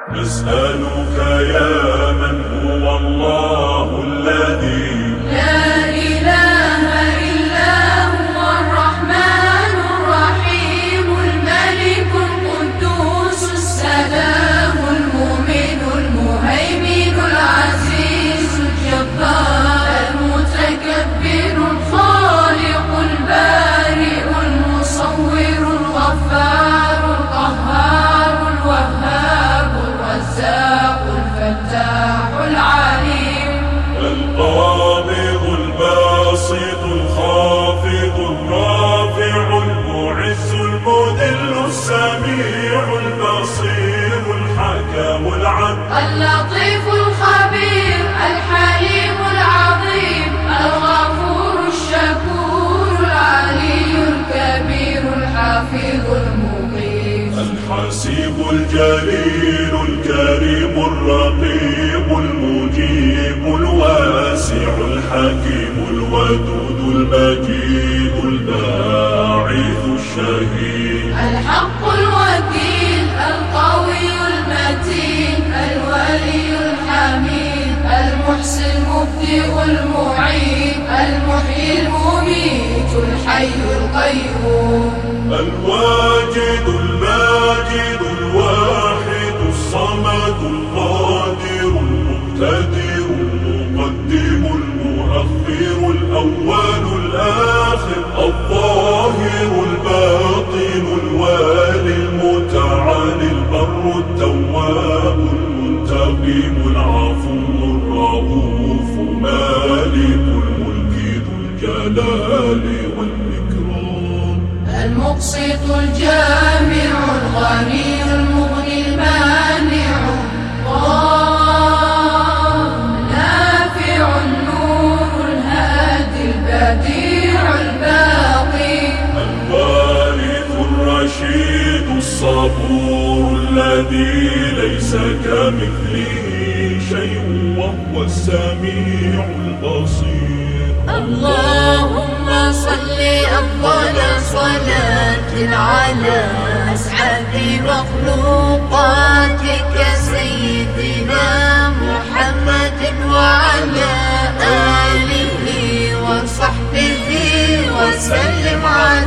نسألك يا من هو الله الذي لا إله إلا هو الرحمن الرحيم الملك القدوس السلام المؤمن المهيمن العزيز الجبار المتكبر الخالق البارئ المصور الغفار القهار الوهاب الرزاق الفتاح العليم القابض الباسط الخافض الرافع المعز المذل السميع البصير الحكم العدل اللطيف الخبير الحليم العظيم الغفور الشكور العلي الكبير الحافظ المقيت الحسيب الجليل الكريم الرقيب المجيب الواسع الحكيم الودود المجيد الباعث الشهيد الحق الوكيل القوي المتين الولي الحميد المحسن المبدئ المعيد المحيي المميت الحي القيوم الواجد الماجد الواحد الصمد القادر المقتدر المقدم المؤخر الأول الآخر الظاهر الباطن الوالي المتعالي البر التواب المنتقم العفو الرؤوف مالك الملك ذو الجلال والإكرام المقسط الجامع الغني المغني المانع نافع النور الهادي البديع الباقي الوارث الرشيد الصبور الذي ليس كمثله شيء وهو السميع البصير اللهم صل أفضل صلاة على أسعد مخلوقاتك سيدنا محمد وعلى آله وصحبه وسلم على